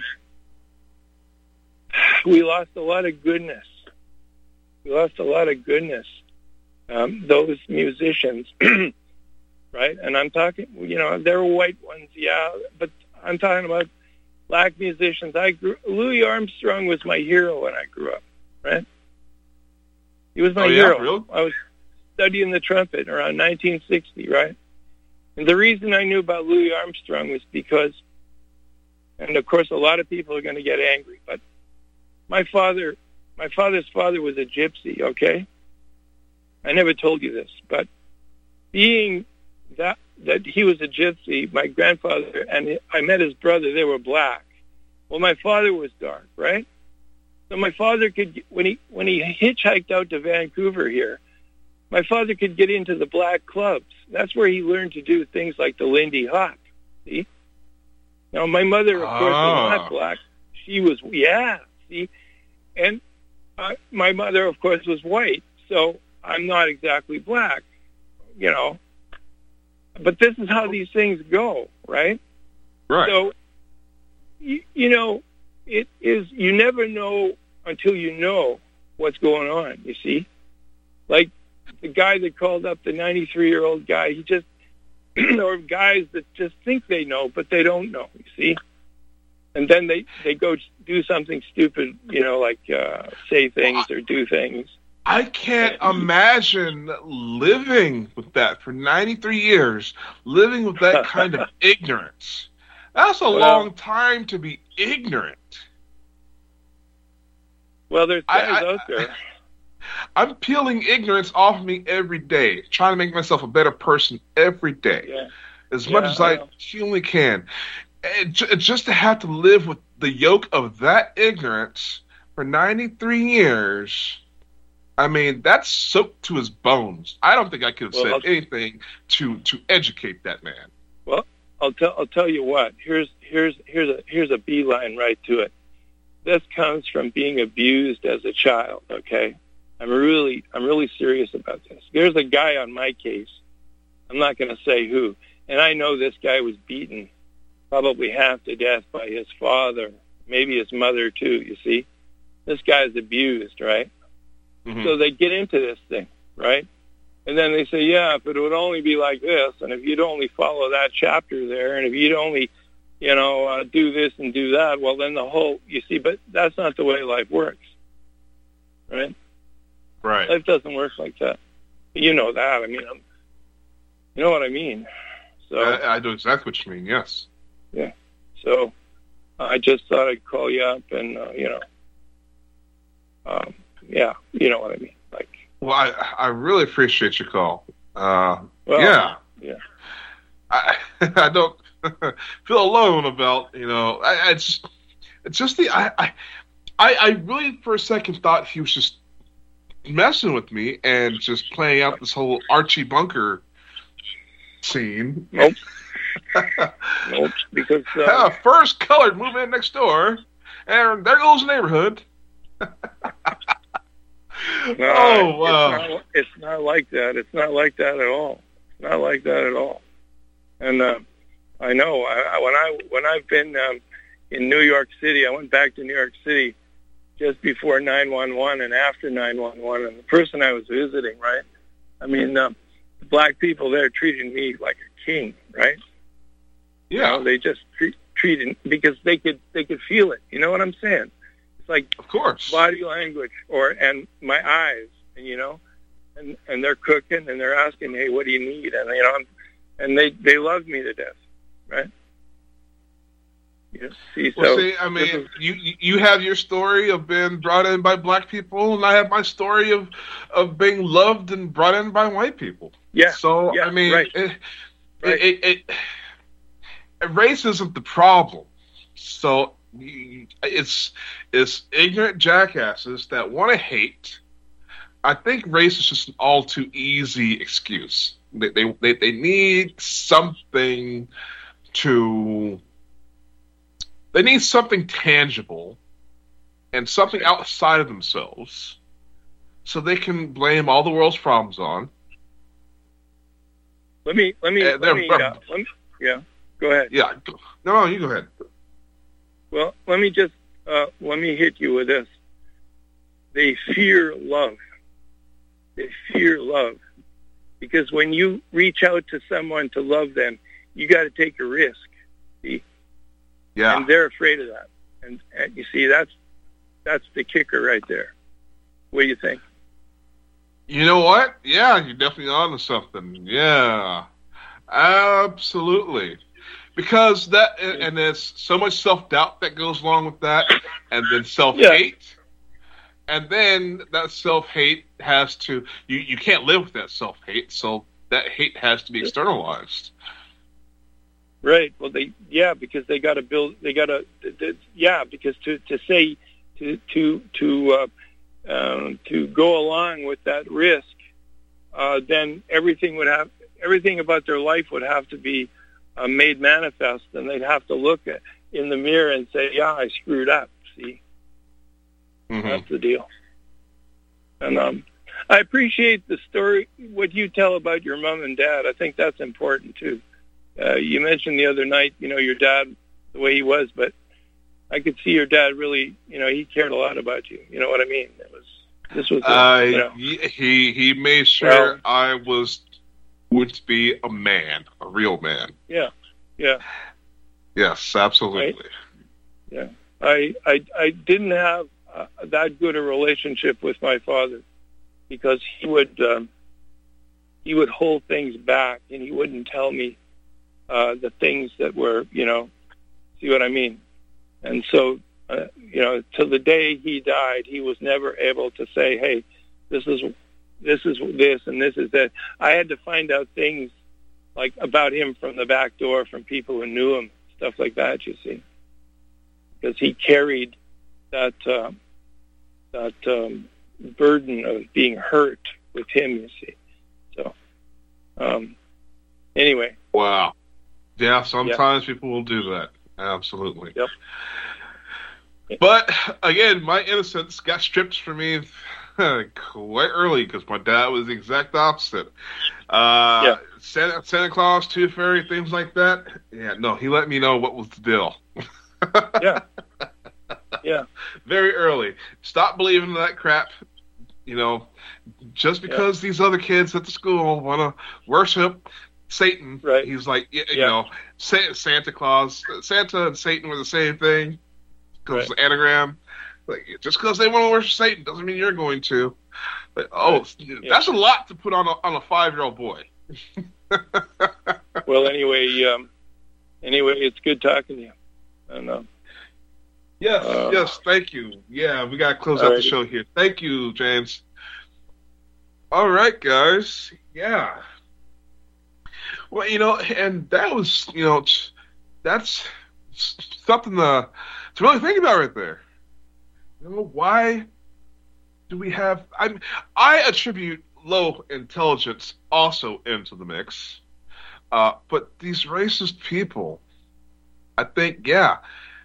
we lost a lot of goodness. We lost a lot of goodness. Um, those musicians, right? And I'm talking, you know, there were white ones, yeah, but I'm talking about black musicians. I grew, Louis Armstrong was my hero when I grew up, right? He was my oh, yeah, hero. Really? I was studying the trumpet around nineteen sixty, right? And the reason I knew about Louis Armstrong was because, and of course a lot of people are going to get angry, but my father... My father's father was a gypsy, okay? I never told you this, but being that that he was a gypsy, my grandfather, and I met his brother, they were black. Well, my father was dark, right? So my father could, when he when he hitchhiked out to Vancouver here, my father could get into the black clubs. That's where he learned to do things like the Lindy Hop, see? Now, my mother, of course, was not black. She was, yeah, see? And Uh, my mother, of course, was white, so I'm not exactly black, you know. But this is how these things go, right? Right. So, you, you know, it is, you never know until you know what's going on, you see? Like the guy that called up the ninety-three-year-old guy, he just, or guys that just think they know, but they don't know, you see? And then they, they go do something stupid, you know, like uh, say things or do things. I can't imagine living with that for ninety-three years, living with that kind of ignorance. That's a well, long time to be ignorant. Well, there's guys I, I, out there. I'm peeling ignorance off of me every day, trying to make myself a better person every day, yeah. as yeah, much as I, I humanly can. And just to have to live with the yoke of that ignorance for ninety-three years, I mean, that's soaked to his bones. I don't think I could have well, said I'll, anything to, to educate that man. Well, I'll tell I'll tell you what. Here's here's here's a here's a beeline right to it. This comes from being abused as a child. Okay, I'm really I'm really serious about this. There's a guy on my case. I'm not going to say who, and I know this guy was beaten probably half to death by his father, maybe his mother too, you see. This guy's abused, right? Mm-hmm. So they get into this thing, right? And then they say, yeah, if it would only be like this, and if you'd only follow that chapter there, and if you'd only, you know, uh, do this and do that, well, then the whole, you see, but that's not the way life works, right? Right. Life doesn't work like that. You know that. I mean, I'm, you know what I mean? So I, I know exactly what you mean, yes. Yeah. So I just thought I'd call you up and, uh, you know, um, yeah, you know what I mean. Like, well, I I really appreciate your call. Uh, well, yeah, yeah. I I don't feel alone about, you know. I, I just it's just the I, I I I really for a second thought he was just messing with me and just playing out this whole Archie Bunker scene. Nope. Nope. Because uh, uh, first colored move in next door, and there goes the neighborhood. No, oh, wow. It's not, it's not like that. It's not like that at all. It's not like that at all. And uh, I know I, when I when I've been um, in New York City, I went back to New York City just before nine one one and after nine one one, and the person I was visiting, right? I mean, um, the black people there treated me like a king, right? Yeah, you know, they just treat, treated because they could they could feel it. You know what I'm saying? It's like, of course, body language, or and my eyes, and you know, and and they're cooking and they're asking, hey, what do you need? And you know, I'm, and they they love me to death, right? You see, so well, see, I mean, is, you you have your story of being brought in by black people, and I have my story of of being loved and brought in by white people. Yeah. So yeah, I mean, right. It, right. It, it, it, race isn't the problem. So it's it's ignorant jackasses that want to hate. I think race is just an all too easy excuse. They they they, they need something to. They need something tangible and something outside of themselves so they can blame all the world's problems on. Let me, let me, uh, let me, uh, let me, yeah, go ahead. Yeah, no, no, you go ahead. Well, let me just, uh, let me hit you with this. They fear love. They fear love. Because when you reach out to someone to love them, you got to take a risk. See? Yeah. And they're afraid of that. And, and you see, that's that's the kicker right there. What do you think? You know what? Yeah, you're definitely on to something. Yeah, absolutely. Because that, and, and there's so much self-doubt that goes along with that, and then self-hate. Yeah. And then that self-hate has to, you, you can't live with that self-hate, so that hate has to be externalized. Right. Well, they yeah, because they got to build. They got to yeah, because to, to say to to to uh, um, to go along with that risk, uh, then everything would have everything about their life would have to be uh, made manifest, and they'd have to look at, in the mirror and say, "Yeah, I screwed up." See, mm-hmm. That's the deal. And um, I appreciate the story what you tell about your mom and dad. I think that's important too. Uh, you mentioned the other night, you know, your dad, the way he was, but I could see your dad really, you know, he cared a lot about you. You know what I mean? It was, this was, a, uh, you know. he, he made sure well, I was, would be a man, a real man. Yeah. Yeah. Yes, absolutely. Right? Yeah. I, I, I didn't have uh, that good a relationship with my father because he would, um, he would hold things back and he wouldn't tell me Uh, the things that were, you know, see what I mean? And so, uh, you know, till the day he died, he was never able to say, hey, this is this is this and this is that. I had to find out things like about him from the back door from people who knew him, stuff like that, you see. Because he carried that, uh, that um, burden of being hurt with him, you see. So, um, anyway. Wow. Yeah, sometimes yeah. people will do that. Absolutely. Yep. But, again, my innocence got stripped from me quite early because my dad was the exact opposite. Uh, yeah. Santa, Santa Claus, Tooth Fairy, things like that. Yeah, no, he let me know what was the deal. yeah. Yeah. Very early. Stop believing in that crap. You know, just because yeah. these other kids at the school want to worship Satan, right. he's like, you, yeah. you know, Santa Claus, Santa and Satan were the same thing because right. the anagram. Like, just because they want to worship Satan doesn't mean you're going to. But oh, right. yeah. that's a lot to put on a on a five year old boy. Well, anyway, um, anyway, it's good talking to you. And um, Yes, Uh, yes, thank you. Yeah, we got to close out the alrighty. show here. Thank you, James. All right, guys. Yeah. Well, you know, and that was, you know, t- that's something to, to really think about right there. You know, why do we have... I I attribute low intelligence also into the mix. Uh, but these racist people, I think, yeah...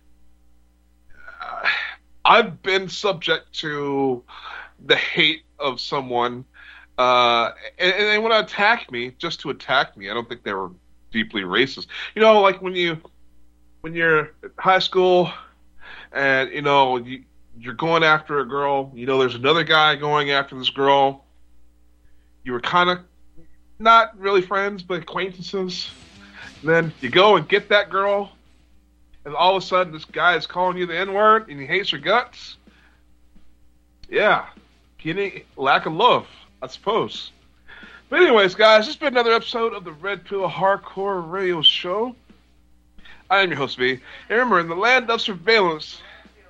Uh, I've been subject to the hate of someone, uh, and, and they want to attack me just to attack me. I don't think they were deeply racist. You know, like when you when you're in high school, and you know you, you're going after a girl. You know, there's another guy going after this girl. You were kind of not really friends, but acquaintances. And then you go and get that girl. And all of a sudden, this guy is calling you the N-word, and he hates your guts. Yeah, getting lack of love, I suppose. But anyways, guys, this has been another episode of the Red Pill Hardcore Radio Show. I am your host, V. And remember, in the land of surveillance,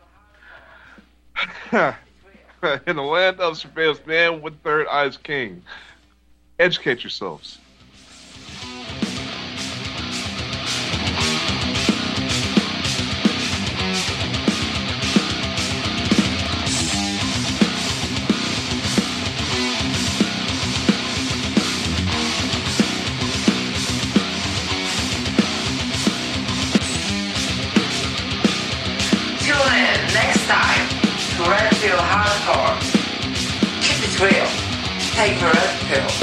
in the land of surveillance, man with third eye is king. Educate yourselves. Red Pill Hardcore. Keep it real. Take the red pill.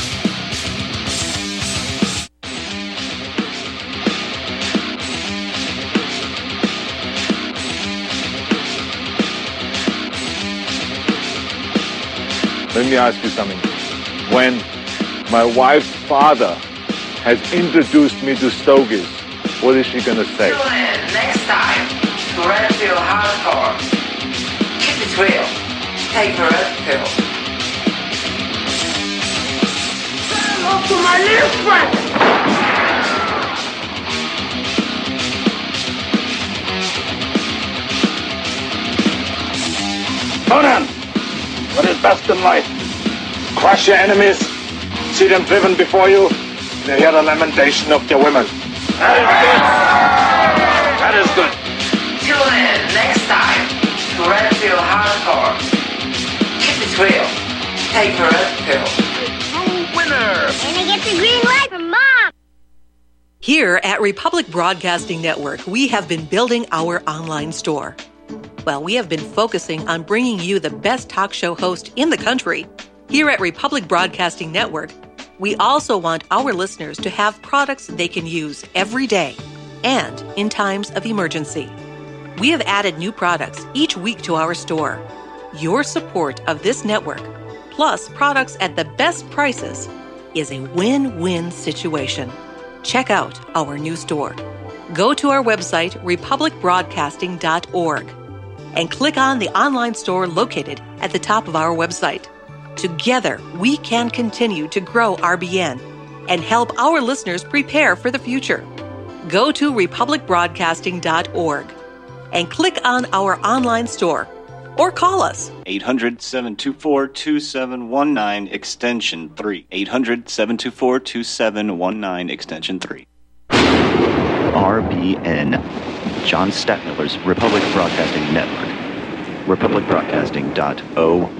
Let me ask you something. When my wife's father has introduced me to stogies, what is she gonna say? Tune in next time to Red Pill Hardcore. Keep it real. Take the red pill. Say hello to my little friend. Conan, what is best in life? Crush your enemies, see them driven before you, and hear the lamentation of your women. That is good. Tune in next time to Red Pill Hardcore. Keep it real. Take the red pill. True winner. And I get the green light from Mom. Here at Republic Broadcasting Network, we have been building our online store. Well, we have been focusing on bringing you the best talk show host in the country. Here at Republic Broadcasting Network, we also want our listeners to have products they can use every day and in times of emergency. We have added new products each week to our store. Your support of this network, plus products at the best prices, is a win-win situation. Check out our new store. Go to our website, republic broadcasting dot org, and click on the online store located at the top of our website. Together, we can continue to grow R B N and help our listeners prepare for the future. Go to republic broadcasting dot org and click on our online store or call us. eight hundred, seven two four, two seven one nine, extension three. eight hundred, seven two four, two seven one nine, extension three. R B N, John Stadtmiller's Republic Broadcasting Network. republic broadcasting dot org.